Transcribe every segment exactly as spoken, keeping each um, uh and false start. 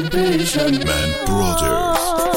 پیشم من برادرز.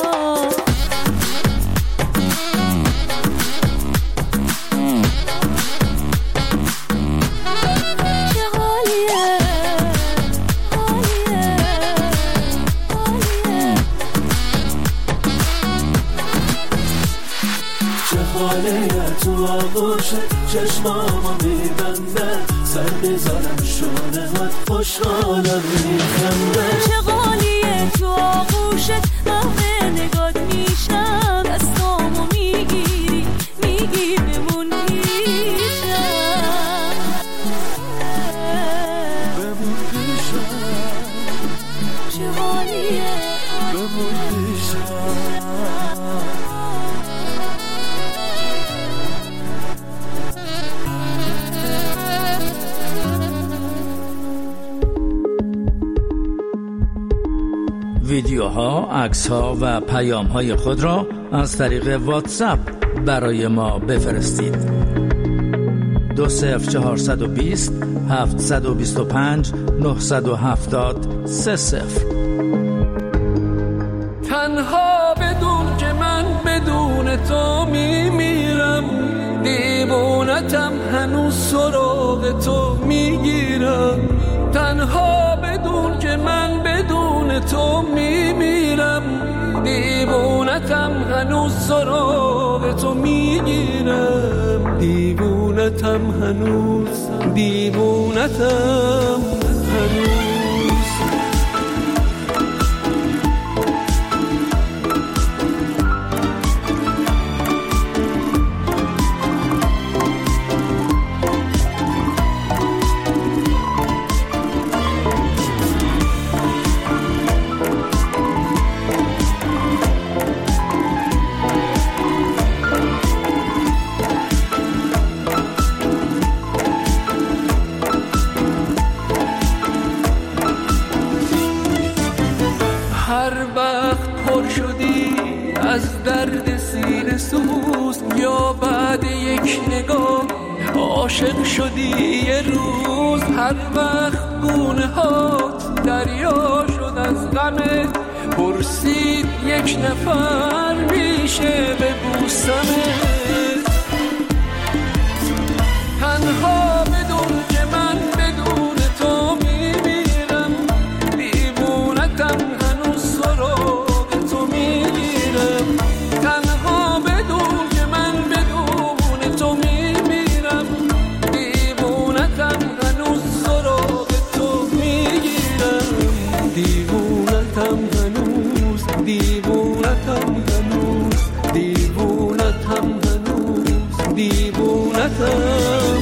تو آغوشت چشمامو میبندم، سر بذارم شونه هات خوشحالم میخندم. چه غالیه تو آغوشت محو نگات میشم، دستامو میگیری میگی بمون پیشم، بمون پیشم. چه غالیه بمون پیشم. ویدیوها، عکس‌ها و پیام‌های خود را از طریق واتساپ برای ما بفرستید. دو صفر چهارصد و بیست هفتصد و بیست و پنج نهصد و هفتاد سه صفر. تنها بدون که من بدون تو میمیرم، دیوونتم هنوز سراغ تو میگیرم. تنها بدون که من بدون تو میمیرم، دیوونتم هنوز سراغ تو میگیرم. دیوونتم هنوز دیوونتم هنوز. هر وقت پر شدی از درد سینه سوز، یا بعد یک نگاه عاشق شدی یه روز. هر وقت گونه هات دریا شد از غمت، پرسید یک نفر میشه ببوسمت. تنها بدون که من بدون تو میمیرم، دیوونتم هنوز سراغ تو میگیرم. تنها بدون که من بدون تو میمیرم، دیوونتم هنوز سراغ تو میگیرم. دیوونتم هنوز دیوونتم هنوز دیوونتم هنوز دیوونتم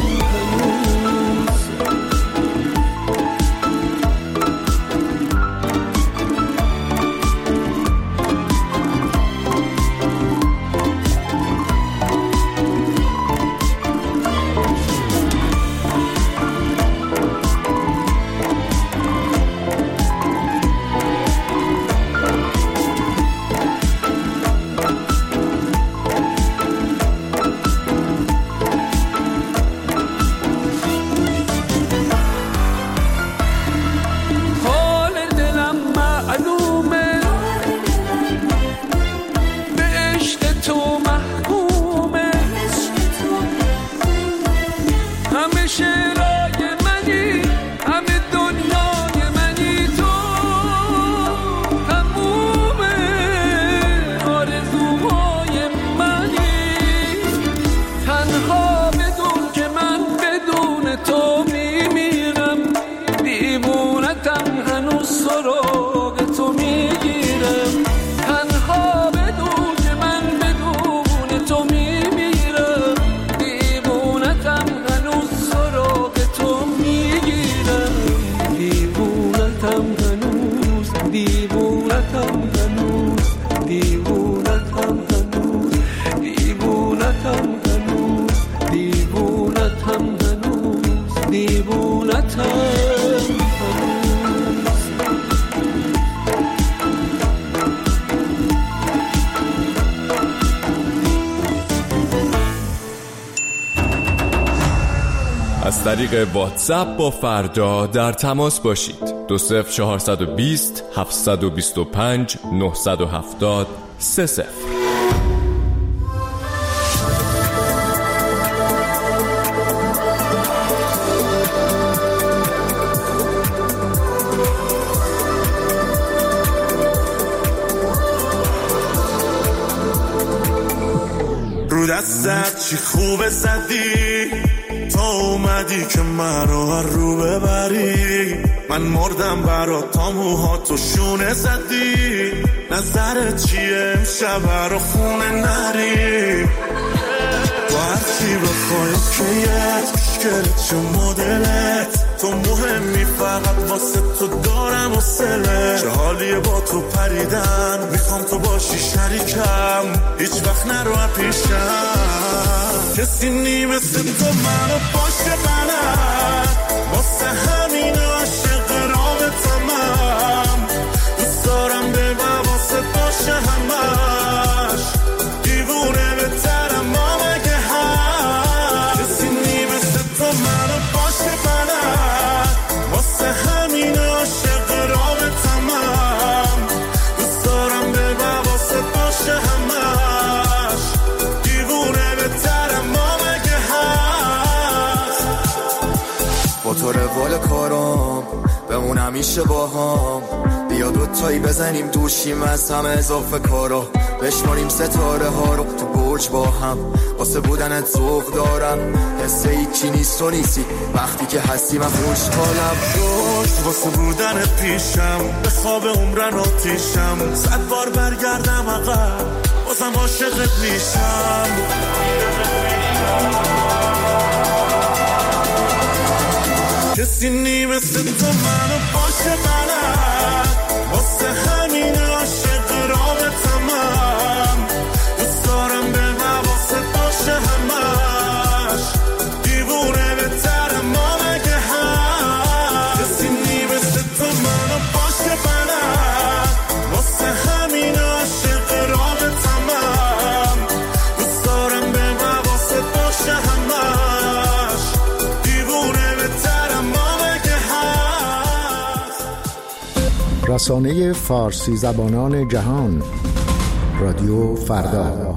از طریق واتساپ با فردا در تماس باشید. دو صفر چهارصد و بیست هفتصد و بیست و پنج نهصد و هفتاد سه صفر. رو دستت چی خوبه زدی تا اومدی که من رو رو ببری. من مردم برات تا موهاتو شونه زدی. نظرت چیه امشب رو خونه نری. تو هرچی بخوای کیت مشکلت چه مدلت. تو مهمی فقط واسه تو دارم و سله. چه حالیه با تو پریدن میخوام تو باشی شریکم. هیچ وقت نرو پیشم. کسی نی مثل تو منو باشه بلد. واسه همین عاشق رابطم. دوست دارم به واسه باشه همش. دیوونه به ترم ما مگه هست. کسی نی مثل تو منو باشه بلد. واسه همین عاشق رابطم. دوست دارم به واسه باشه همش. دیوونه به ترم ما مگه هست. با تو روال کارم بمون همیشه با هم. بیا دوتایی بزنیم دوشیم از همه اضافه کارا. بشماریم ستاره ها رو تو برج با هم. واسه بودنت ذوق دارم. حس هیچی نیست و نیستی وقتی که هستی من خوشحالم. دوست واسه بودنت پیشم. به خواب عمرن آتیشم. صد بار برگردم عقب بازم عاشقت میشم. کسی نی مثل تو منو باشه بلد. واسه همین عاشق رابطم. دوست دارم به واسه باشه همش. دیوونه به ترم ما مگه هست. کسی نی مثل تو منو باشه بلد. واسه همین عاشق رابطم. دوست دارم به واسه باشه همش. دیوونه به ترم ما مگه هست. رسانه فارسی زبانان جهان رادیو فردا.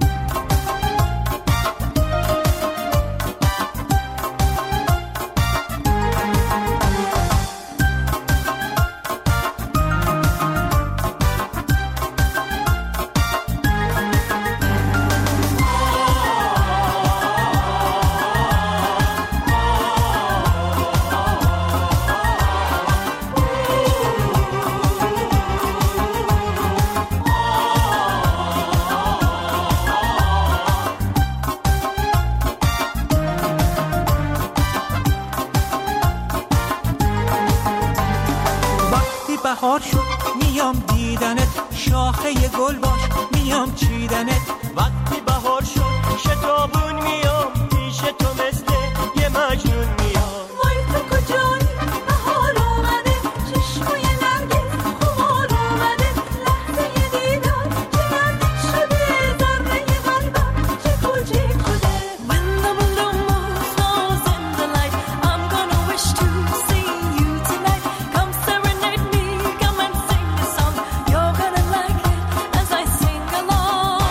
بهار شد میام دیدنت. شاخه گل باش میام چیدنت. وقتی بهار شد شتابون میام. پیش تو مثل یه مجنون میام. وای تو کجایی بهار اومده. چشمای نرگس خمار اومده. لحظه دیدار چه نزدیک شده. ذره قلبم چه کوچیک شده. When the balloon moves falls in the light. I'm gonna wish to see you tonight. Come serenade me, come and sing a song. You're gonna like it as I sing along.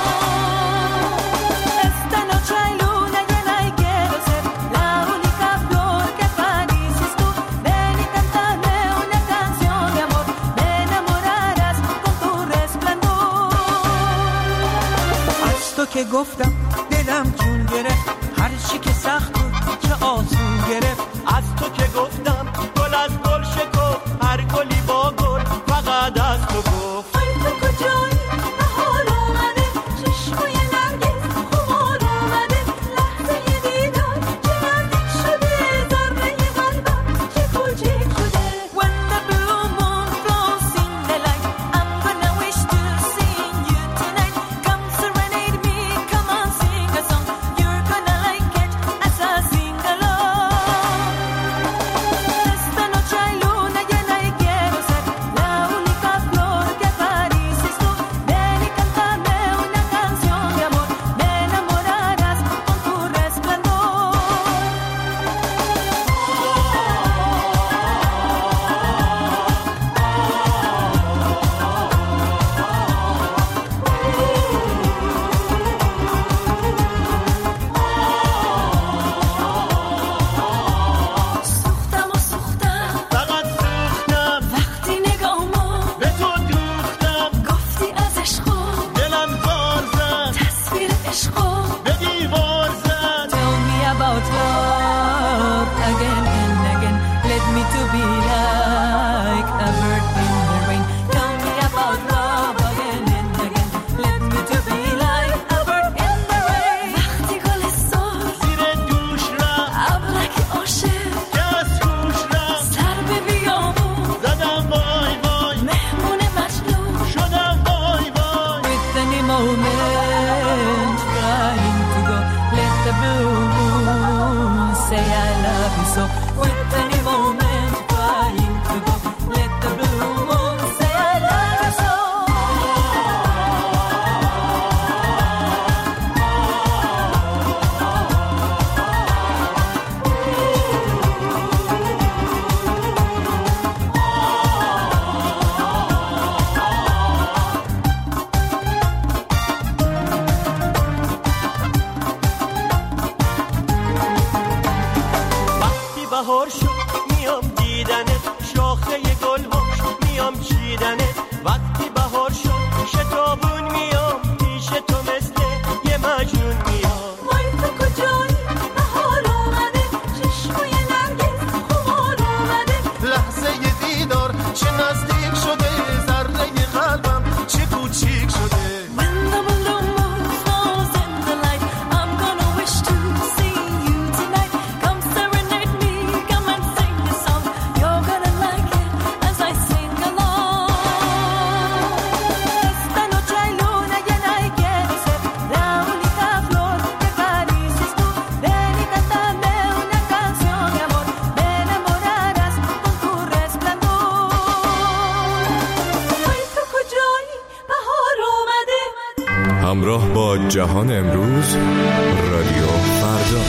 Esta noche hay luna llena y quiero ser la única flor que acaricies tú. Ven y cántame una canción de amor. Me enamorarás con tu resplandor. از تو که گفتم دلم جون گرفت. هر چی که سخت بود چه آسون گرفت. از تو که گفتم گل از گل شکفت. هر گلی با گل فقط از تو گفت. وای تو کجایی بهار اومده. چشمای نرگس خمار اومده. لحظه دیدار چه نزدیک شده. ذره قلبم چه کوچیک شده. When the blue moon flows in the light. I'm gonna wish to see you tonight. Come serenade me, come on sing a song. You're gonna like it as I همراه با جهان امروز، رادیو فردا.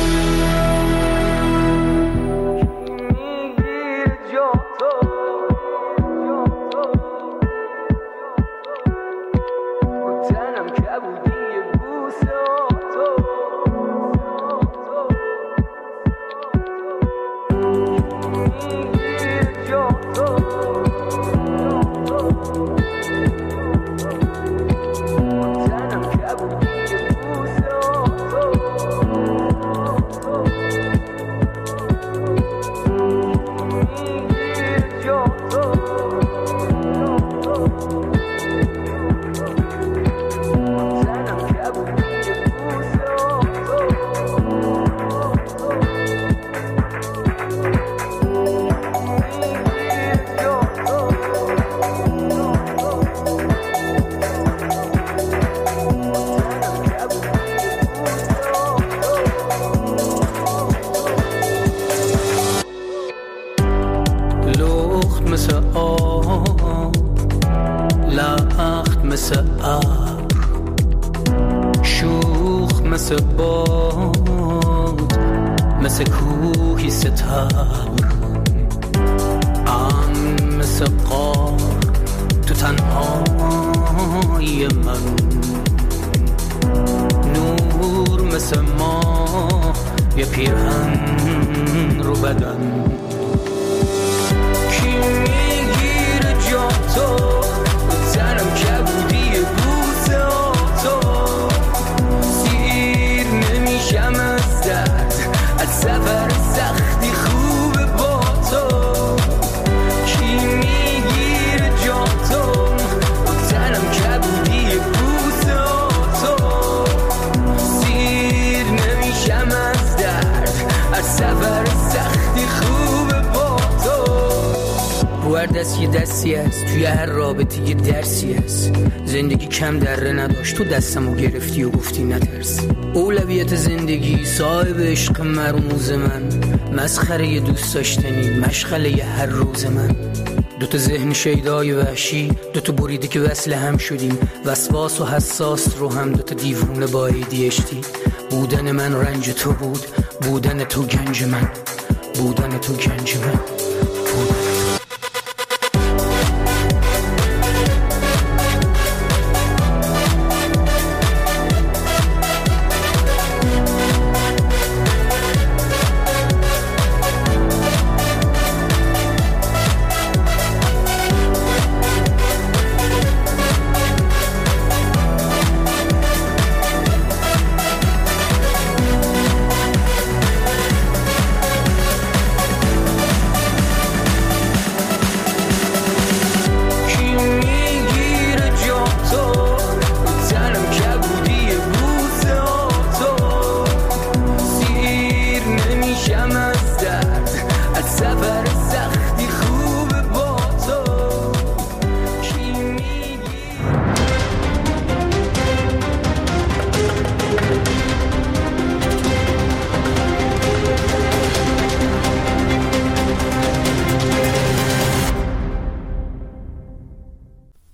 دستی دستی است توی هر رابطه یه درسی است. زندگی کم دره نداشت، تو دستمو گرفتی و گفتی نترس. اولویت زندگی صاحب عشق مرموز من، مسخره ی دوست داشتنی مشغله ی هر روز من. دوتا ذهن شیدای وحشی، دوتا بریده که وصل هم شدیم، وسواس و حساس رو هم دوتا دیوونه با ای دی اچ دی. بودن من رنج تو بود، بودن تو گنج من، بودن تو گنج من.